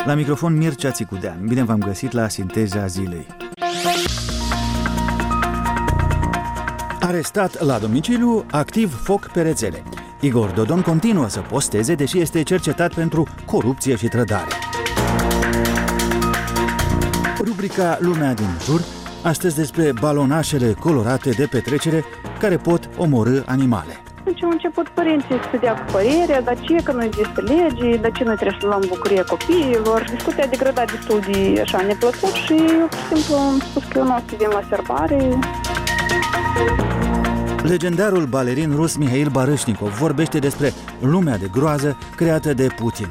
La microfon Mircea Țicudean. Bine v-am găsit la Sinteza Zilei. Arestat la domiciliu, activ foc pe rețele. Igor Dodon continuă să posteze, deși este cercetat pentru corupție și trădare. Rubrica Lumea din jur, astăzi despre balonașele colorate de petrecere care pot omorî animale. Deci au început părinții să dea cu părerea, dar ce că nu există legi, dar ce noi trebuie să luăm bucurie copiilor. Discuția a degradat destul de așa neplăcut și eu pur și simplu am spus că eu nu o să vin la serbare. Legendarul balerin rus Mihail Barâșnicov vorbește despre lumea de groază creată de Putin.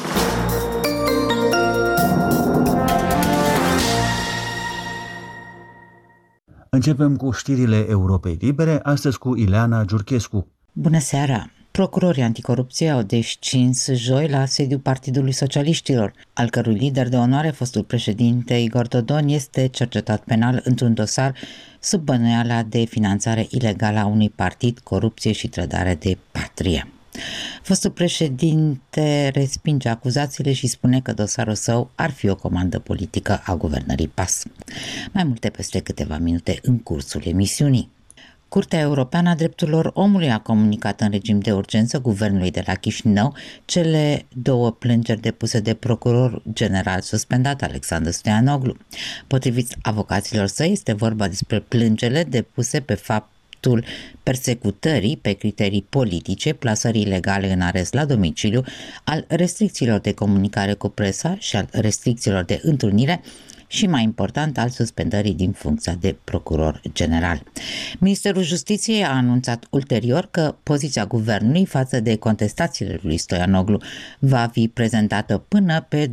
Începem cu știrile Europei Libere, astăzi cu Ileana Giurchescu. Bună seara! Procurorii anticorupție au descins joi la sediul Partidului Socialiștilor, al cărui lider de onoare, fostul președinte Igor Dodon, este cercetat penal într-un dosar sub bănuiala de finanțare ilegală a unui partid, corupție și trădare de patrie. Fostul președinte respinge acuzațiile și spune că dosarul său ar fi o comandă politică a guvernării PAS. Mai multe peste câteva minute în cursul emisiunii. Curtea Europeană a Drepturilor Omului a comunicat în regim de urgență guvernului de la Chișinău cele două plângeri depuse de procuror general suspendat Alexandru Stoianoglu. Potrivit avocaților săi, este vorba despre plângele depuse pe faptul persecutării pe criterii politice, plasării ilegale în arest la domiciliu, al restricțiilor de comunicare cu presa și al restricțiilor de întrunire și, mai important, al suspendării din funcția de procuror general. Ministerul Justiției a anunțat ulterior că poziția guvernului față de contestațiile lui Stoianoglu va fi prezentată până pe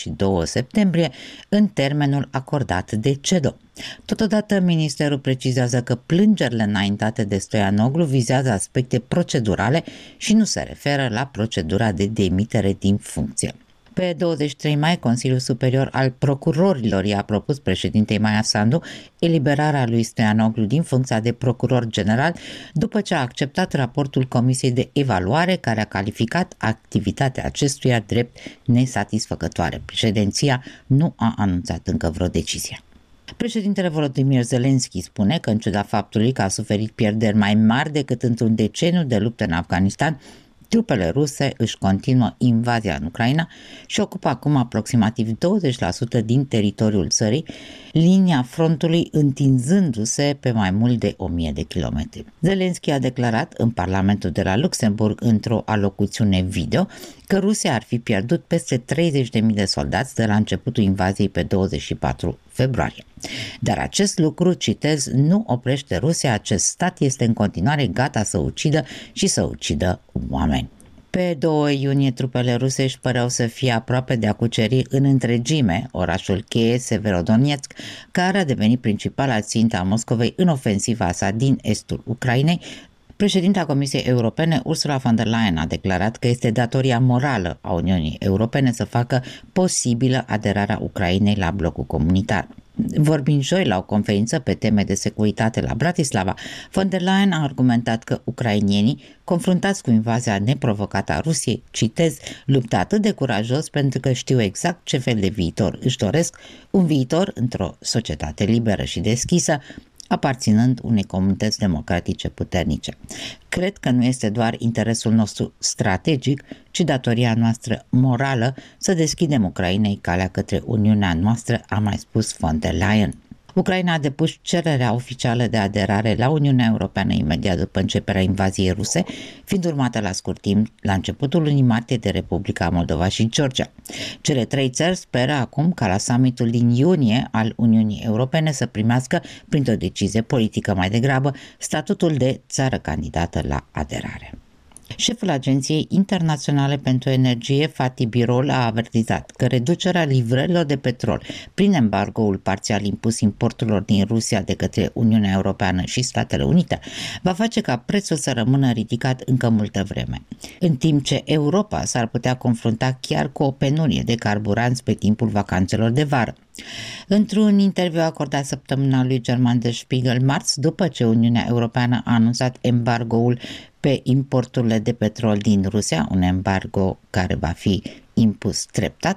22 septembrie în termenul acordat de CEDO. Totodată, ministerul precizează că plângerile înaintate de Stoianoglu vizează aspecte procedurale și nu se referă la procedura de demitere din funcție. Pe 23 mai, Consiliul Superior al Procurorilor i-a propus președintei Maia Sandu eliberarea lui Stoianoglu din funcția de procuror general după ce a acceptat raportul Comisiei de Evaluare care a calificat activitatea acestuia drept nesatisfăcătoare. Președinția nu a anunțat încă vreo decizie. Președintele Volodymyr Zelensky spune că, în ciuda faptului că a suferit pierderi mai mari decât într-un deceniu de luptă în Afganistan, trupele ruse își continuă invazia în Ucraina și ocupă acum aproximativ 20% din teritoriul țării, linia frontului întinzându-se pe mai mult de 1000 de kilometri. Zelensky a declarat în Parlamentul de la Luxemburg într-o alocuțiune video că Rusia ar fi pierdut peste 30.000 de soldați de la începutul invaziei pe 24 februarie. Dar acest lucru, citez, nu oprește Rusia, acest stat este în continuare gata să ucidă și să ucidă oameni. Pe 2 iunie, trupele ruse își păreau să fie aproape de a cuceri în întregime orașul cheie Severodonetsk, care a devenit principala țintă a Moscovei în ofensiva sa din estul Ucrainei. Președinta Comisiei Europene, Ursula von der Leyen, a declarat că este datoria morală a Uniunii Europene să facă posibilă aderarea Ucrainei la blocul comunitar. Vorbind joi la o conferință pe teme de securitate la Bratislava, von der Leyen a argumentat că ucrainienii, confruntați cu invazia neprovocată a Rusiei, citez, luptă atât de curajos pentru că știu exact ce fel de viitor își doresc, un viitor într-o societate liberă și deschisă, aparținând unei comunități democratice puternice. Cred că nu este doar interesul nostru strategic, ci datoria noastră morală să deschidem Ucrainei calea către Uniunea noastră, a mai spus von der Leyen. Ucraina a depus cererea oficială de aderare la Uniunea Europeană imediat după începerea invaziei ruse, fiind urmată la scurt timp, la începutul lunii martie, de Republica Moldova și Georgia. Cele trei țări speră acum ca la summitul din iunie al Uniunii Europene să primească, printr-o decizie politică mai degrabă, statutul de țară candidată la aderare. Șeful Agenției Internaționale pentru Energie, Fatih Birol, a avertizat că reducerea livrărilor de petrol prin embargoul parțial impus importurilor din Rusia de către Uniunea Europeană și Statele Unite va face ca prețul să rămână ridicat încă multă vreme, în timp ce Europa s-ar putea confrunta chiar cu o penurie de carburanți pe timpul vacanțelor de vară. Într-un interviu acordat săptămânalului german Der Spiegel marți, după ce Uniunea Europeană a anunțat embargoul pe importurile de petrol din Rusia, un embargo care va fi impus treptat,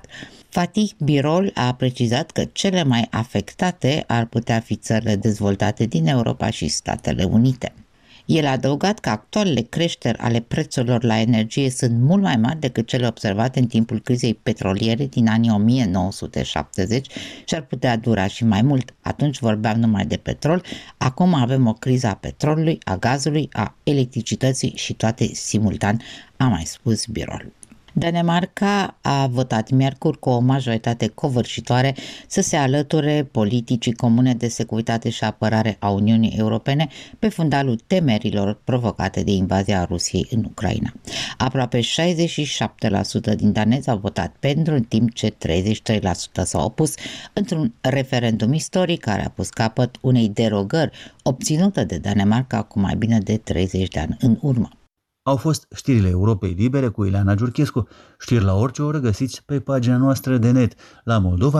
Fatih Birol a precizat că cele mai afectate ar putea fi țările dezvoltate din Europa și Statele Unite. El a adăugat că actualele creșteri ale prețurilor la energie sunt mult mai mari decât cele observate în timpul crizei petroliere din anii 1970 și ar putea dura și mai mult. Atunci vorbeam numai de petrol, acum avem o criză a petrolului, a gazului, a electricității și toate simultan, a mai spus Birol. Danemarca a votat miercuri cu o majoritate covârșitoare să se alăture politicii comune de securitate și apărare a Uniunii Europene pe fundalul temerilor provocate de invazia Rusiei în Ucraina. Aproape 67% din danezi au votat pentru, în timp ce 33% s-au opus într-un referendum istoric care a pus capăt unei derogări obținute de Danemarca cu mai bine de 30 de ani în urmă. Au fost știrile Europei Libere cu Ileana Giurchescu. Știri la orice oră găsiți pe pagina noastră de net la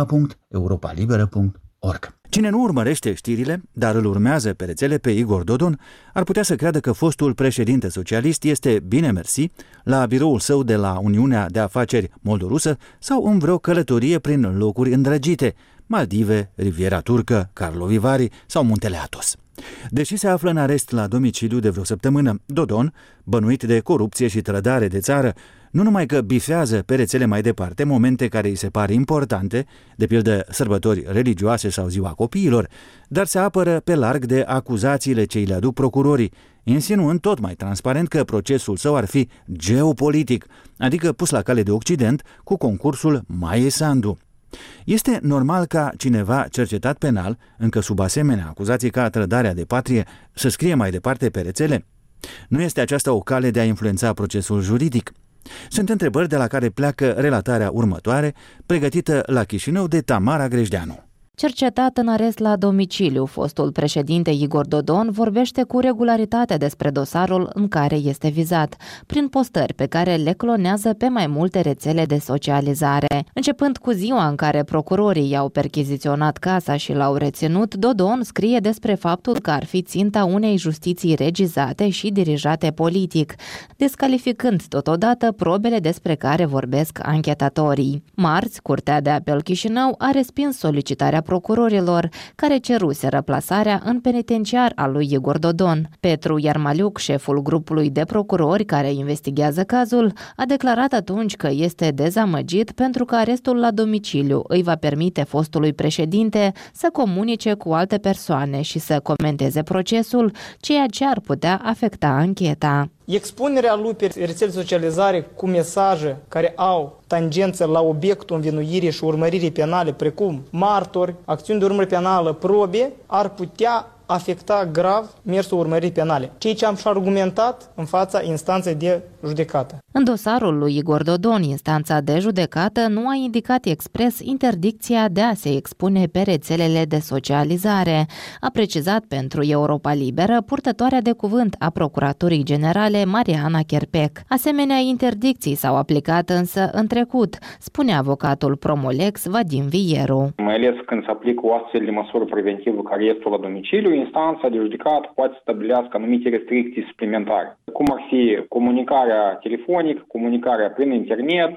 moldova.europalibera.org. Cine nu urmărește știrile, dar îl urmează pe rețele pe Igor Dodon, ar putea să creadă că fostul președinte socialist este bine mersi la biroul său de la Uniunea de Afaceri Moldorusă sau în vreo călătorie prin locuri îndrăgite, Maldive, Riviera Turcă, Karlovy Vary sau Muntele Athos. Deși se află în arest la domiciliu de vreo săptămână, Dodon, bănuit de corupție și trădare de țară, nu numai că bifează pe rețele mai departe momente care îi se pare importante, de pildă sărbători religioase sau ziua copiilor, dar se apără pe larg de acuzațiile ce îi le aduc procurorii, insinuând tot mai transparent că procesul său ar fi geopolitic, adică pus la cale de Occident cu concursul Maie Sandu. Este normal ca cineva cercetat penal, încă sub asemenea acuzații ca trădarea de patrie, să scrie mai departe pe rețele? Nu este aceasta o cale de a influența procesul juridic? Sunt întrebări de la care pleacă relatarea următoare, pregătită la Chișinău de Tamara Grejdeanu. Cercetat în arest la domiciliu, fostul președinte Igor Dodon vorbește cu regularitate despre dosarul în care este vizat, prin postări pe care le clonează pe mai multe rețele de socializare. Începând cu ziua în care procurorii i-au perchiziționat casa și l-au reținut, Dodon scrie despre faptul că ar fi ținta unei justiții regizate și dirijate politic, descalificând totodată probele despre care vorbesc anchetatorii. Marți, Curtea de Apel Chișinău a respins solicitarea procurorilor, care ceruseră plasarea în penitenciar al lui Igor Dodon. Petru Iarmaliuc, șeful grupului de procurori care investighează cazul, a declarat atunci că este dezamăgit pentru că arestul la domiciliu îi va permite fostului președinte să comunice cu alte persoane și să comenteze procesul, ceea ce ar putea afecta ancheta. Expunerea lui pe rețele de socializare cu mesaje care au tangență la obiectul învinuirii și urmăririi penale, precum martori, acțiuni de urmărire penală, probe, ar putea afecta grav mersul urmăririi penale, ceea ce am și argumentat în fața instanței de judecată. În dosarul lui Igor Dodon, instanța de judecată nu a indicat expres interdicția de a se expune pe rețelele de socializare. A precizat pentru Europa Liberă purtătoarea de cuvânt a Procuraturii Generale Mariana Cherpec. Asemenea interdicții s-au aplicat însă în trecut, spune avocatul Promolex Vadim Vieru. Mai ales când se aplică o astfel de măsură preventivă ca arestul la domiciliu, instanța de judecată poate să stabilească anumite restricții suplimentare, cum ar fi comunicarea telefonică, comunicarea prin internet,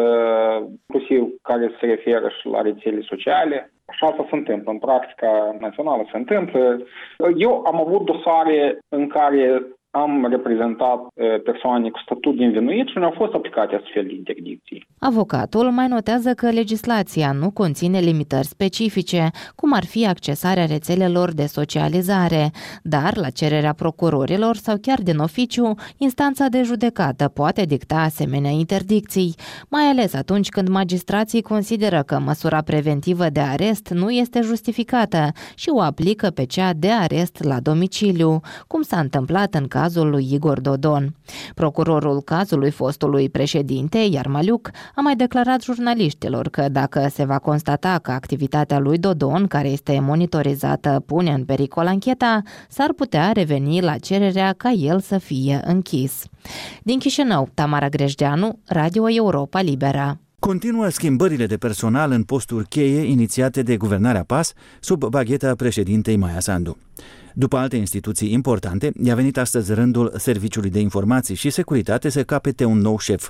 inclusiv care se referă și la rețele sociale. Și asta se întâmplă, în practica națională se întâmplă. Eu am avut dosare în care am reprezentat persoane cu statut de învinuit și nu au fost aplicate astfel de interdicții. Avocatul mai notează că legislația nu conține limitări specifice, cum ar fi accesarea rețelelor de socializare, dar, la cererea procurorilor sau chiar din oficiu, instanța de judecată poate dicta asemenea interdicții, mai ales atunci când magistrații consideră că măsura preventivă de arest nu este justificată și o aplică pe cea de arest la domiciliu, cum s-a întâmplat în cazul lui Igor Dodon. Procurorul cazului fostului președinte, Iarmaliuc, a mai declarat jurnaliștilor că dacă se va constata că activitatea lui Dodon, care este monitorizată, pune în pericol ancheta, s-ar putea reveni la cererea ca el să fie închis. Din Chișinău, Tamara Grejdeanu, Radio Europa Liberă. Continuă schimbările de personal în posturi cheie inițiate de guvernarea PAS sub bagheta președintei Maia Sandu. După alte instituții importante, i-a venit astăzi rândul Serviciului de Informații și Securitate să capete un nou șef.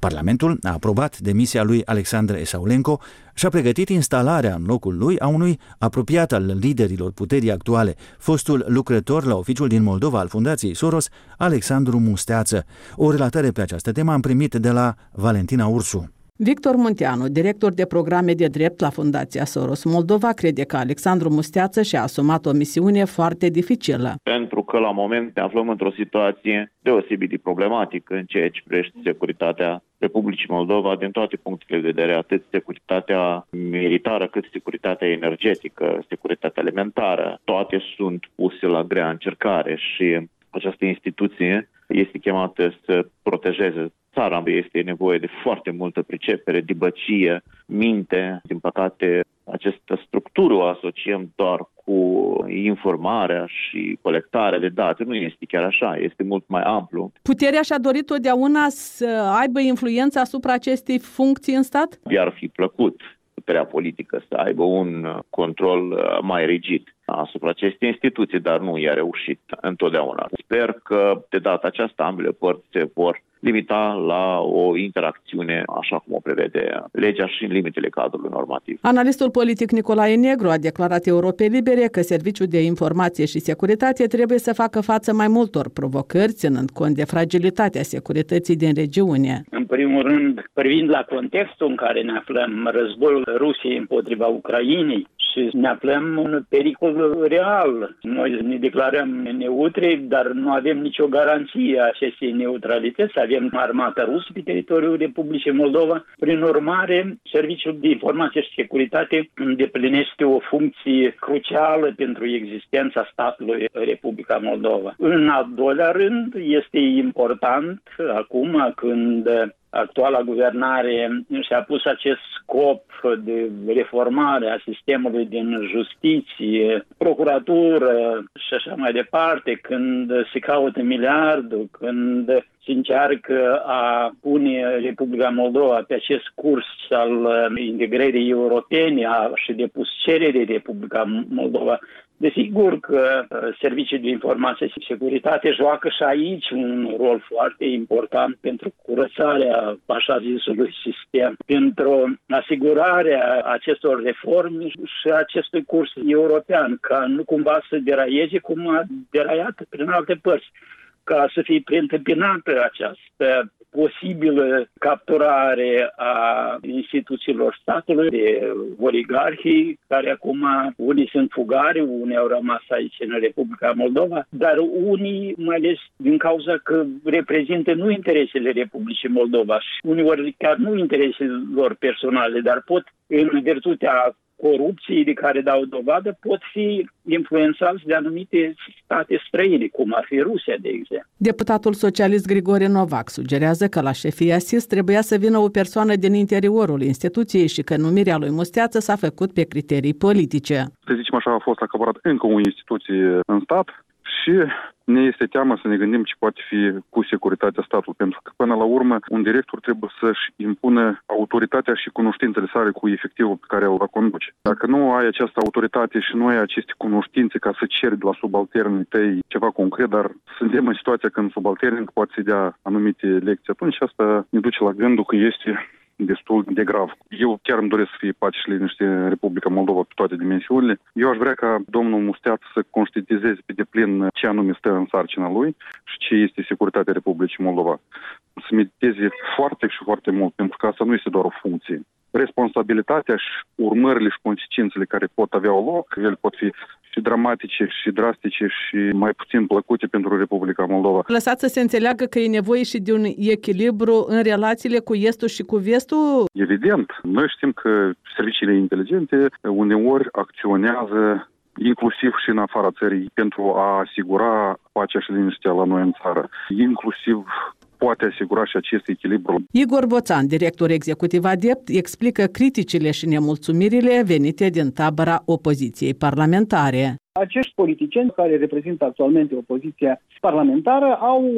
Parlamentul a aprobat demisia lui Alexandru Esaulenko și a pregătit instalarea în locul lui a unui apropiat al liderilor puterii actuale, fostul lucrător la oficiul din Moldova al Fundației Soros, Alexandru Musteață. O relatare pe această temă am primit de la Valentina Ursu. Victor Munteanu, director de programe de drept la Fundația Soros Moldova, crede că Alexandru Musteață și-a asumat o misiune foarte dificilă. Pentru că la moment ne aflăm într-o situație deosebit de problematică în ceea ce privește securitatea Republicii Moldova din toate punctele de vedere, atât securitatea militară cât securitatea energetică, securitatea alimentară. Toate sunt puse la grea încercare și această instituție este chemată să protejeze țara. Este nevoie de foarte multă pricepere, dibăcie, minte. Din păcate, această structură o asociem doar cu informarea și colectarea de date. Nu este chiar așa, este mult mai amplu. Puterea și-a dorit totdeauna să aibă influență asupra acestei funcții în stat? I-ar fi plăcut puterea politică să aibă un control mai rigid asupra acestei instituții, dar nu i-a reușit întotdeauna. Sper că de data aceasta ambele părți se vor limita la o interacțiune așa cum o prevede legea și în limitele cadrului normativ. Analistul politic Nicolae Negru a declarat Europei Libere că Serviciul de Informație și Securitate trebuie să facă față mai multor provocări, ținând cont de fragilitatea securității din regiune. În primul rând, privind la contextul în care ne aflăm, războiul Rusiei împotriva Ucrainei, și ne aflăm în pericol real. Noi ne declarăm neutri, dar nu avem nicio garanție a acestei neutralități. Avem armata rusă pe teritoriul Republicii Moldova. Prin urmare, Serviciul de Informație și Securitate îndeplinește o funcție crucială pentru existența statului Republica Moldova. În al doilea rând, este important acum când actuala guvernare și-a pus acest scop de reformare a sistemului din justiție, procuratură și așa mai departe, când se caută miliardul, când se încearcă a pune Republica Moldova pe acest curs al integrării europene, a și depus cerere Republica Moldova. Desigur că Serviciul de Informație și Securitate joacă și aici un rol foarte important pentru curățarea așa zisului sistem, pentru asigurarea acestor reforme și acestui curs european, ca nu cumva să deraieze cum a deraiat prin alte părți, ca să fie preîntâmpinată această posibilă capturare a instituțiilor statului de oligarhii, care acum unii sunt fugari, unii au rămas aici în Republica Moldova, dar unii, mai ales din cauza că reprezintă nu interesele Republicii Moldova și uneori chiar nu interesele lor personale, dar pot, în virtutea corupției de care dau dovadă, pot fi influențați de anumite state străine, cum ar fi Rusia, de exemplu. Deputatul socialist Grigore Novac sugerează că la șefia SIS trebuia să vină o persoană din interiorul instituției și că numirea lui Musteață s-a făcut pe criterii politice. Să zicem așa, a fost acaparat încă o instituție în stat și ne este teamă să ne gândim ce poate fi cu securitatea statului, pentru că până la urmă un director trebuie să-și impună autoritatea și cunoștințele sale cu efectivul pe care îl va conduce. Dacă nu ai această autoritate și nu ai aceste cunoștințe ca să ceri de la subalternii tăi ceva concret, dar suntem în situația când subalternii poate să dea anumite lecții, atunci asta ne duce la gândul că este destul de grav. Eu chiar îmi doresc să fie pace și liniște în Republica Moldova pe toate dimensiunile. Eu aș vrea ca domnul Musteață să conștientizeze pe deplin ce anume stă în sarcina lui și ce este securitatea Republicii Moldova. Să mediteze foarte și foarte mult, pentru că asta nu este doar o funcție. Responsabilitatea și urmările și consecințele care pot avea loc, ele pot fi și dramatice, și drastice, și mai puțin plăcute pentru Republica Moldova. Lăsați să se înțeleagă că e nevoie și de un echilibru în relațiile cu estul și cu vestul? Evident. Noi știm că serviciile inteligente uneori acționează inclusiv și în afara țării pentru a asigura pacea și liniștea la noi în țară. Inclusiv poate asigura și acest echilibru. Igor Boțan, director executiv ADEPT, explică criticile și nemulțumirile venite din tabăra opoziției parlamentare. Acești politicieni care reprezintă actualmente opoziția parlamentară au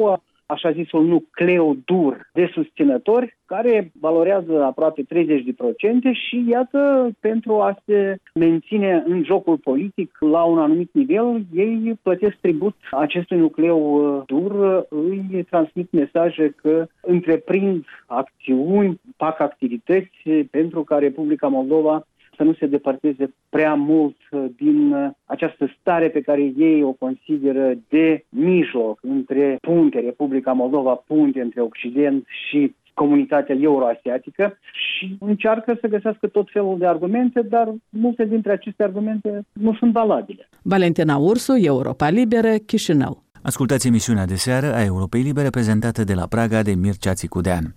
așa zisul nucleu dur de susținători, care valorează aproape 30% și iată, pentru a se menține în jocul politic la un anumit nivel, ei plătesc tribut acestui nucleu dur, îi transmit mesaje că întreprind acțiuni, fac activități pentru ca Republica Moldova să nu se depărteze prea mult din această stare pe care ei o consideră de mijloc între punte, Republica Moldova, punte între Occident și comunitatea euroasiatică, și încearcă să găsească tot felul de argumente, dar multe dintre aceste argumente nu sunt valabile. Valentina Ursu, Europa Liberă, Chișinău. Ascultați emisiunea de seară a Europei Libere, prezentată de la Praga de Mircea Țicudean.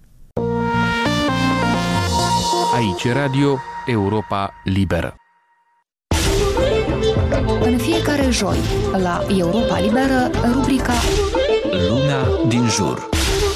Aici Radio Europa Liberă. În fiecare joi, la Europa Liberă, rubrica Lumea din jur.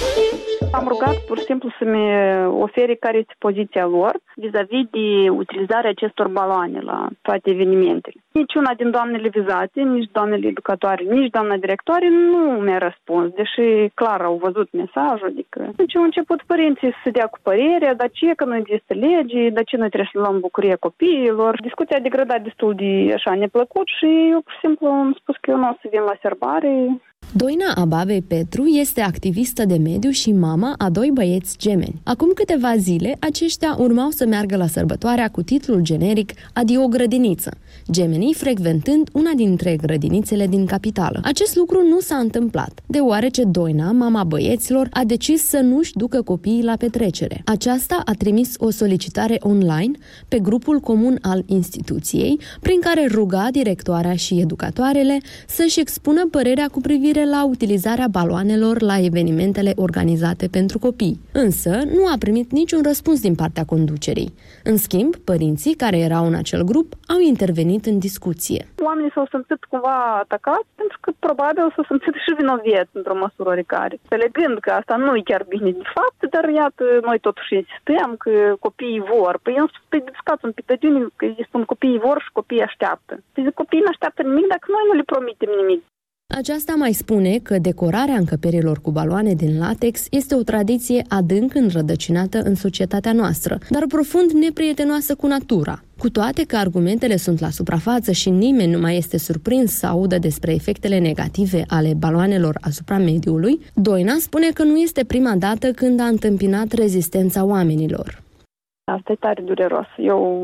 Am rugat pur și simplu să-mi ofere care este poziția lor vis-a-vis de utilizarea acestor baloane la toate evenimentele. Niciuna din doamnele vizate, nici doamnele educatoare, nici doamna directoare nu mi-a răspuns, deși clar au văzut mesajul. Adică au început părinții să dea cu părerea, dar ce că nu există lege, dar ce noi trebuie să luăm bucuria copiilor. Discuția a degradat destul de așa neplăcut și eu pur și simplu am spus că eu nu o să vin la serbare. Doina Ababei Petru este activistă de mediu și mama a 2 băieți gemeni. Acum câteva zile, aceștia urmau să meargă la sărbătoarea cu titlul generic Adio grădiniță, gemenii frecventând una dintre grădinițele din capitală. Acest lucru nu s-a întâmplat, deoarece Doina, mama băieților, a decis să nu-și ducă copiii la petrecere. Aceasta a trimis o solicitare online pe grupul comun al instituției, prin care ruga directoarea și educatoarele să-și expună părerea cu privire la utilizarea baloanelor la evenimentele organizate pentru copii. Însă, nu a primit niciun răspuns din partea conducerii. În schimb, părinții care erau în acel grup au intervenit în discuție. Oamenii s-au simțit cumva atacați pentru că probabil s-au simțit și vinovați într-o măsură oricare. Înțelegând că asta nu e chiar bine de fapt, dar iată, noi totuși insistăm că copiii vor. Păi eu discuți un pic de dune, că îi spun copiii vor și copiii așteaptă. Deci copiii nu așteaptă nimic dacă noi nu le promitem nimic. Aceasta mai spune că decorarea încăperilor cu baloane din latex este o tradiție adânc înrădăcinată în societatea noastră, dar profund neprietenoasă cu natura. Cu toate că argumentele sunt la suprafață și nimeni nu mai este surprins să audă despre efectele negative ale baloanelor asupra mediului, Doina spune că nu este prima dată când a întâmpinat rezistența oamenilor. Asta e tare dureros. Eu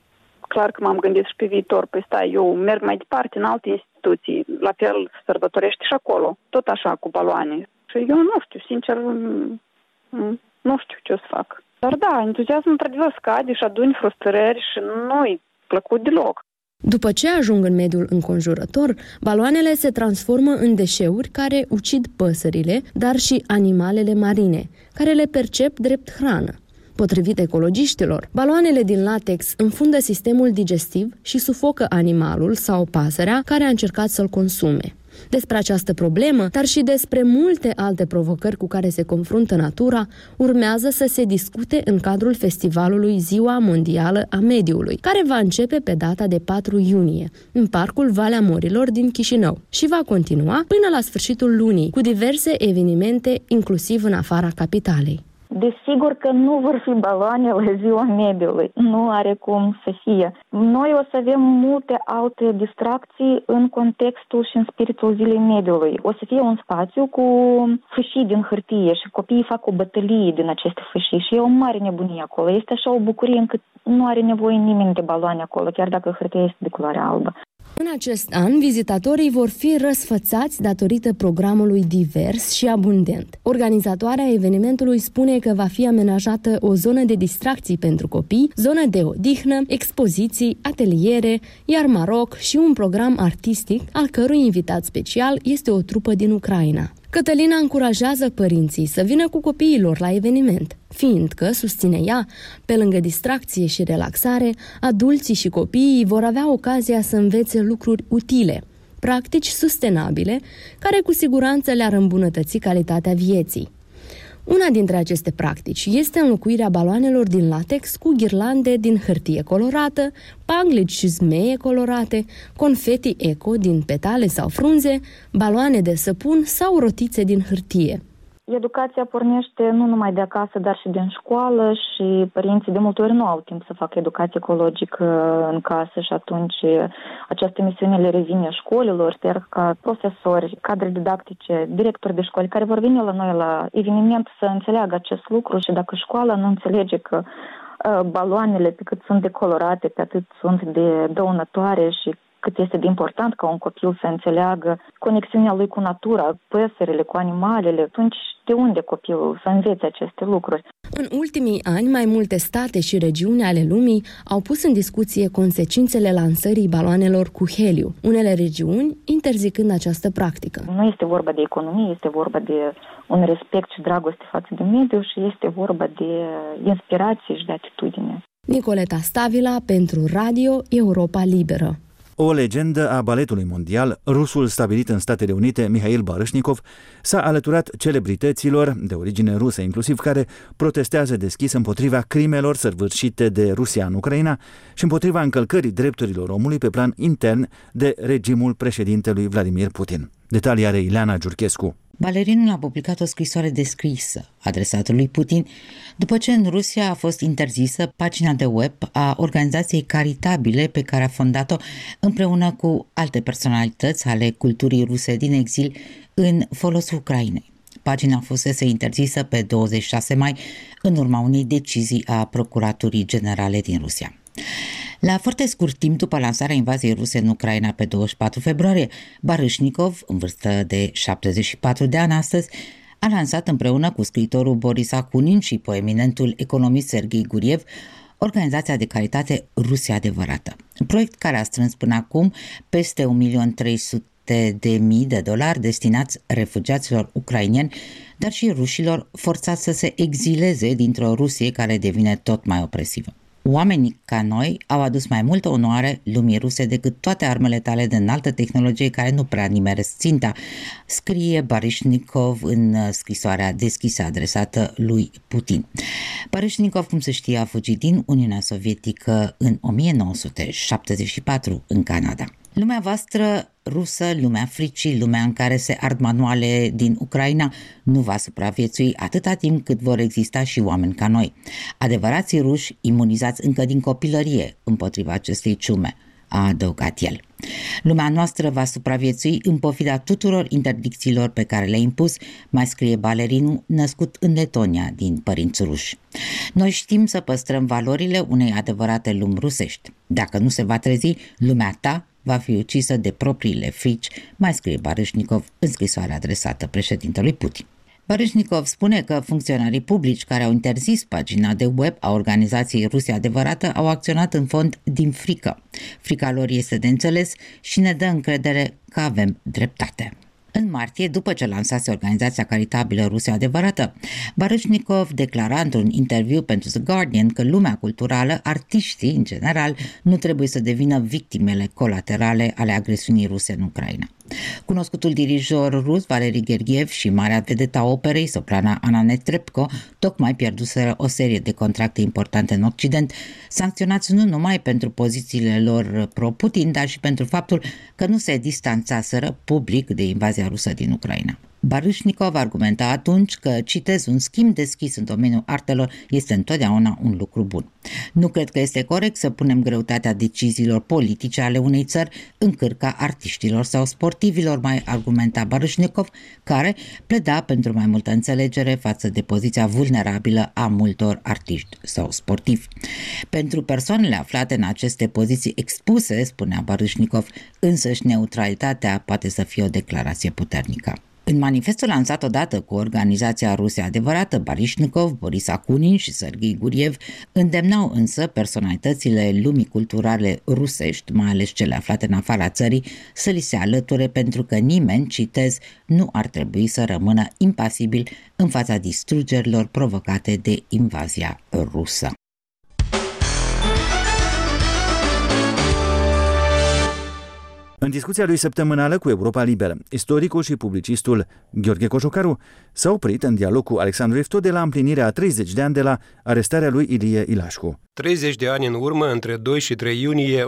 clar că m-am gândit și pe viitor, păi stai, eu merg mai departe în alte instituții, la fel sărbătorește și acolo, tot așa cu baloane. Și eu nu știu, sincer, nu știu ce o să fac. Dar da, entuziasmul într-adevăr scade și aduni frustrări și nu-i plăcut deloc. După ce ajung în mediul înconjurător, baloanele se transformă în deșeuri care ucid păsările, dar și animalele marine, care le percep drept hrană. Potrivit ecologiștilor, baloanele din latex înfundă sistemul digestiv și sufocă animalul sau pasărea care a încercat să-l consume. Despre această problemă, dar și despre multe alte provocări cu care se confruntă natura, urmează să se discute în cadrul festivalului Ziua Mondială a Mediului, care va începe pe data de 4 iunie, în Parcul Valea Morilor din Chișinău și va continua până la sfârșitul lunii, cu diverse evenimente, inclusiv în afara capitalei. Desigur că nu vor fi baloane la Ziua Mediului, nu are cum să fie. Noi o să avem multe alte distracții în contextul și în spiritul Zilei Mediului. O să fie un spațiu cu fâșii din hârtie și copiii fac o bătălie din aceste fâșii și e o mare nebunie acolo. Este așa o bucurie încât nu are nevoie nimeni de baloane acolo, chiar dacă hârtia este de culoare albă. În acest an, vizitatorii vor fi răsfățați datorită programului divers și abundent. Organizatoarea evenimentului spune că va fi amenajată o zonă de distracții pentru copii, zonă de odihnă, expoziții, ateliere, iar maroc și un program artistic, al cărui invitat special este o trupă din Ucraina. Cătălina încurajează părinții să vină cu copiilor la eveniment, fiindcă, susține ea, pe lângă distracție și relaxare, adulții și copiii vor avea ocazia să învețe lucruri utile, practici sustenabile, care cu siguranță le-ar îmbunătăți calitatea vieții. Una dintre aceste practici este înlocuirea baloanelor din latex cu ghirlande din hârtie colorată, panglici și zmeie colorate, confeti eco din petale sau frunze, baloane de săpun sau rotițe din hârtie. Educația pornește nu numai de acasă, dar și din școală și părinții de multe ori nu au timp să facă educație ecologică în casă și atunci această misiune le revine școlilor. Sper ca profesori, cadre didactice, directori de școli care vor veni la noi la eveniment să înțeleagă acest lucru și dacă școala nu înțelege că baloanele pe cât sunt decolorate, pe atât sunt de dăunătoare și cât este de important ca un copil să înțeleagă conexiunea lui cu natura, păsările, cu animalele, atunci de unde copilul să învețe aceste lucruri? În ultimii ani, mai multe state și regiuni ale lumii au pus în discuție consecințele lansării baloanelor cu heliu, unele regiuni interzicând această practică. Nu este vorba de economie, este vorba de un respect și dragoste față de mediu și este vorba de inspirație și de atitudine. Nicoleta Stavila pentru Radio Europa Liberă. O legendă a baletului mondial, rusul stabilit în Statele Unite, Mihail Baryshnikov, s-a alăturat celebrităților, de origine rusă inclusiv, care protestează deschis împotriva crimelor săvârșite de Rusia în Ucraina și împotriva încălcării drepturilor omului pe plan intern de regimul președintelui Vladimir Putin. Detalii are Ileana Giurchescu. Balerinul a publicat o scrisoare descrisă adresată lui Putin după ce în Rusia a fost interzisă pagina de web a organizației caritabile pe care a fondat-o împreună cu alte personalități ale culturii ruse din exil în folosul Ucrainei. Pagina fusese interzisă pe 26 mai în urma unei decizii a Procuraturii Generale din Rusia. La foarte scurt timp după lansarea invaziei ruse în Ucraina pe 24 februarie, Baryshnikov, în vârstă de 74 de ani astăzi, a lansat împreună cu scriitorul Boris Akunin și poeminentul economist Serghei Guriev organizația de caritate Rusia Adevărată, un proiect care a strâns până acum peste $1.300.000 destinați refugiaților ucraineni, dar și rușilor forțați să se exileze dintr-o Rusie care devine tot mai opresivă. Oamenii ca noi au adus mai multă onoare lumii ruse decât toate armele tale de înaltă tehnologie care nu prea nimeresc ținta, scrie Baryshnikov în scrisoarea deschisă adresată lui Putin. Baryshnikov, cum se știe, a fugit din Uniunea Sovietică în 1974 în Canada. Lumea voastră rusă, lumea fricii, lumea în care se ard manuale din Ucraina, nu va supraviețui atâta timp cât vor exista și oameni ca noi. Adevărații ruși imunizați încă din copilărie împotriva acestei ciume, a adăugat el. Lumea noastră va supraviețui în pofida tuturor interdicțiilor pe care le-a impus, mai scrie balerinul născut în Letonia din părinți ruși. Noi știm să păstrăm valorile unei adevărate lumi rusești. Dacă nu se va trezi, lumea ta va fi ucisă de propriile frici, mai scrie Baryshnikov în scrisoarea adresată președintelui Putin. Baryshnikov spune că funcționarii publici care au interzis pagina de web a organizației Rusia Adevărată au acționat în fond din frică. Frica lor este de înțeles și ne dă încredere că avem dreptate. În martie, după ce lansase organizația caritabilă Rusia Adevărată, Baryshnikov declara într-un interviu pentru The Guardian că lumea culturală, artiștii în general, nu trebuie să devină victimele colaterale ale agresiunii ruse în Ucraina. Cunoscutul dirijor rus Valery Gergiev și marea vedeta operei, soprana Anna Netrebko, tocmai pierduseră o serie de contracte importante în Occident, sancționați nu numai pentru pozițiile lor pro-Putin, dar și pentru faptul că nu se distanțaseră public de invazia rusă din Ucraina. Baryshnikov argumenta atunci că, citez, un schimb deschis în domeniul artelor este întotdeauna un lucru bun. Nu cred că este corect să punem greutatea deciziilor politice ale unei țări în cârca artiștilor sau sportivilor, mai argumenta Baryshnikov, care pleda pentru mai multă înțelegere față de poziția vulnerabilă a multor artiști sau sportivi. Pentru persoanele aflate în aceste poziții expuse, spunea Baryshnikov, însăși neutralitatea poate să fie o declarație puternică. În manifestul lansat odată cu organizația Rusia Adevărată, Baryshnikov, Boris Akunin și Serghei Guriev îndemnau însă personalitățile lumii culturale rusești, mai ales cele aflate în afara țării, să li se alăture pentru că nimeni, citez, nu ar trebui să rămână impasibil în fața distrugerilor provocate de invazia rusă. În discuția lui săptămânală cu Europa Liberă, istoricul și publicistul Gheorghe Cojocaru s-a oprit în dialog cu Alexandru Eftode la împlinirea a 30 de ani de la arestarea lui Ilie Ilașcu. 30 de ani în urmă, între 2 și 3 iunie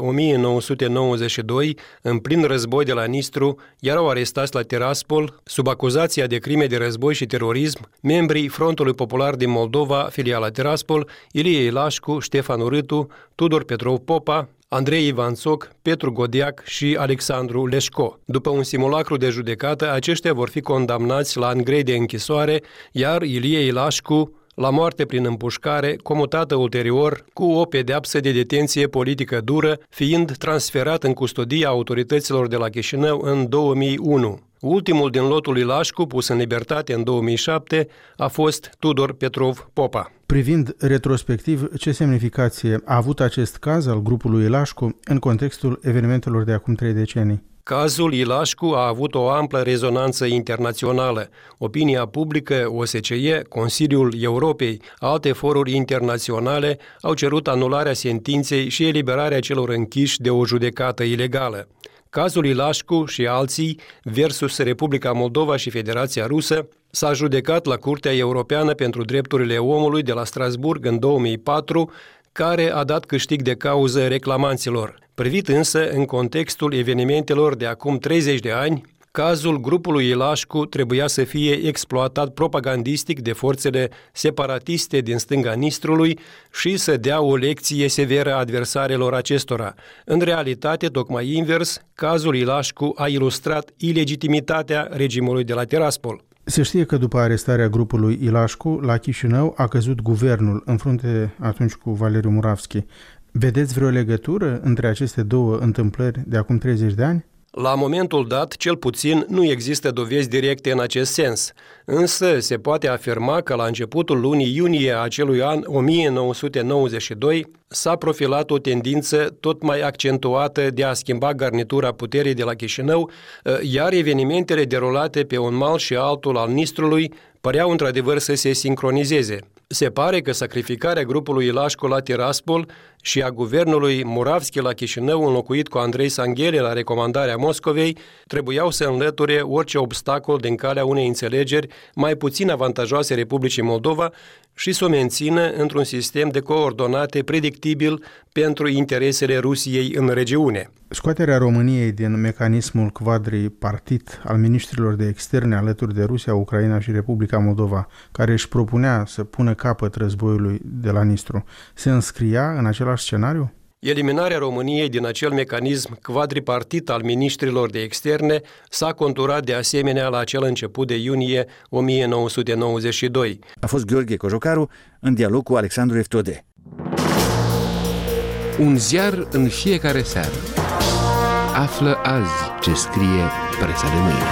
1992, în plin război de la Nistru, erau arestați la Tiraspol, sub acuzația de crime de război și terorism, membrii Frontului Popular din Moldova, filiala Tiraspol, Ilie Ilașcu, Ștefan Urâtu, Tudor Petrov Popa, Andrei Ivanțoc, Petru Godiac și Alexandru Leșco. După un simulacru de judecată, aceștia vor fi condamnați la ani grei de închisoare, iar Ilie Ilașcu la moarte prin împușcare, comutată ulterior cu o pedeapsă de detenție politică dură, fiind transferat în custodia autorităților de la Chișinău în 2001. Ultimul din lotul Ilașcu, pus în libertate în 2007, a fost Tudor Petrov Popa. Privind retrospectiv, ce semnificație a avut acest caz al grupului Ilașcu în contextul evenimentelor de acum 3 decenii? Cazul Ilașcu a avut o amplă rezonanță internațională. Opinia publică, OSCE, Consiliul Europei, alte foruri internaționale au cerut anularea sentinței și eliberarea celor închiși de o judecată ilegală. Cazul Ilașcu și alții versus Republica Moldova și Federația Rusă s-a judecat la Curtea Europeană pentru Drepturile Omului de la Strasburg în 2004, care a dat câștig de cauză reclamanților. Privit însă în contextul evenimentelor de acum 30 de ani, cazul grupului Ilașcu trebuia să fie exploatat propagandistic de forțele separatiste din stânga Nistrului și să dea o lecție severă adversarelor acestora. În realitate, tocmai invers, cazul Ilașcu a ilustrat ilegitimitatea regimului de la Tiraspol. Se știe că după arestarea grupului Ilașcu, la Chișinău a căzut guvernul în frunte atunci cu Valeriu Muravski. Vedeți vreo legătură între aceste două întâmplări de acum 30 de ani? La momentul dat, cel puțin, nu există dovezi directe în acest sens, însă se poate afirma că la începutul lunii iunie a acelui an 1992 s-a profilat o tendință tot mai accentuată de a schimba garnitura puterii de la Chișinău, iar evenimentele derulate pe un mal și altul al Nistrului păreau într-adevăr să se sincronizeze. Se pare că sacrificarea grupului Ilașcu la Tiraspol și a guvernului Muravski la Chișinău, înlocuit cu Andrei Sanghele la recomandarea Moscovei, trebuiau să înlăture orice obstacol din calea unei înțelegeri mai puțin avantajoase Republicii Moldova și să o mențină într-un sistem de coordonate predictibil pentru interesele Rusiei în regiune. Scoaterea României din mecanismul quadripartit al miniștrilor de externe alături de Rusia, Ucraina și Republica Moldova, care își propunea să pună capăt războiului de la Nistru, se înscria în același scenariu? Eliminarea României din acel mecanism quadripartit al miniștrilor de externe s-a conturat de asemenea la acel început de iunie 1992. A fost Gheorghe Cojocaru în dialog cu Alexandru Eftode. Un ziar în fiecare seară. Află azi ce scrie presa de mâine.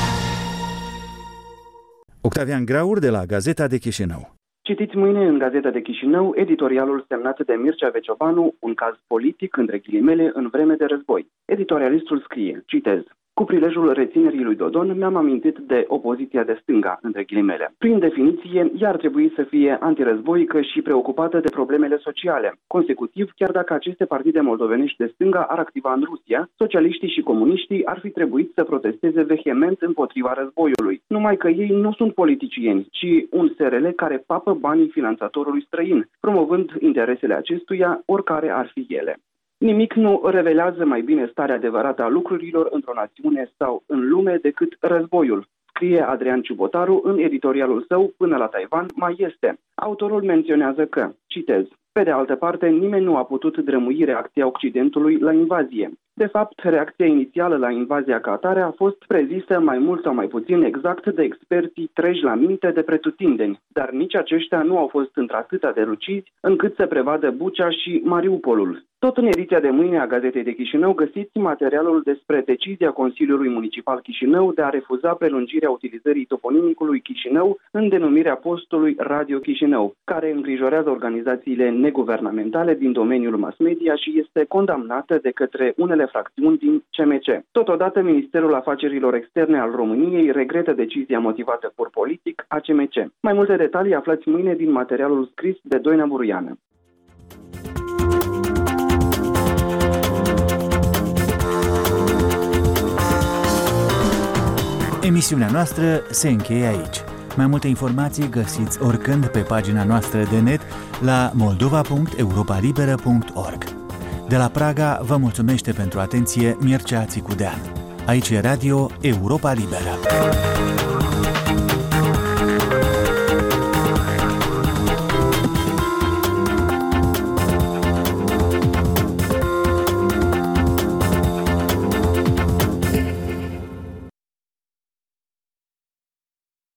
Octavian Graur de la Gazeta de Chișinău. Citiți mâine în Gazeta de Chișinău editorialul semnat de Mircea Veciovanu, un caz politic, între ghilimele, în vreme de război. Editorialistul scrie, citez: cu prilejul reținerii lui Dodon mi-am amintit de opoziția de stânga, între ghilimele. Prin definiție, ea ar trebui să fie antirăzboică și preocupată de problemele sociale. Consecutiv, chiar dacă aceste partide moldovenești de stânga ar activa în Rusia, socialiștii și comuniștii ar fi trebuit să protesteze vehement împotriva războiului. Numai că ei nu sunt politicieni, ci un SRL care papă banii finanțatorului străin, promovând interesele acestuia, oricare ar fi ele. Nimic nu revelează mai bine starea adevărată a lucrurilor într-o națiune sau în lume decât războiul, scrie Adrian Ciubotaru în editorialul său Până la Taiwan mai este. Autorul menționează că, citez, pe de altă parte, nimeni nu a putut drămui reacția Occidentului la invazie. De fapt, reacția inițială la invazia ca atare a fost prezisă mai mult sau mai puțin exact de experții treji la minte de pretutindeni, dar nici aceștia nu au fost într-atâta de lucizi încât să prevadă Bucea și Mariupolul. Tot în ediția de mâine a Gazetei de Chișinău găsiți materialul despre decizia Consiliului Municipal Chișinău de a refuza prelungirea utilizării toponimicului Chișinău în denumirea postului Radio Chișinău, care îngrijorează organizațiile neguvernamentale din domeniul mass media și este condamnată de către unele fracțiuni din CMC. Totodată, Ministerul Afacerilor Externe al României regretă decizia motivată pur politic a CMC. Mai multe detalii aflați mâine din materialul scris de Doina Buruiană. Emisiunea noastră se încheie aici. Mai multe informații găsiți oricând pe pagina noastră de net la moldova.europalibera.org. De la Praga vă mulțumește pentru atenție Mircea Țicudean. Aici e Radio Europa Liberă.